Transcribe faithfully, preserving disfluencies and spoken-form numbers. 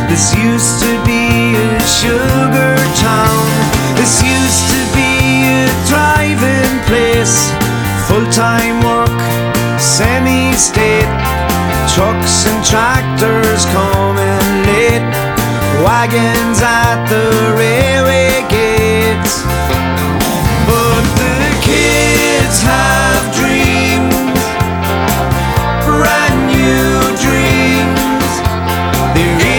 This used to be a sugar town. This used to be a thriving place. Full-time work, semi-state. Trucks and tractors coming late. Wagons at the railway gates. But the kids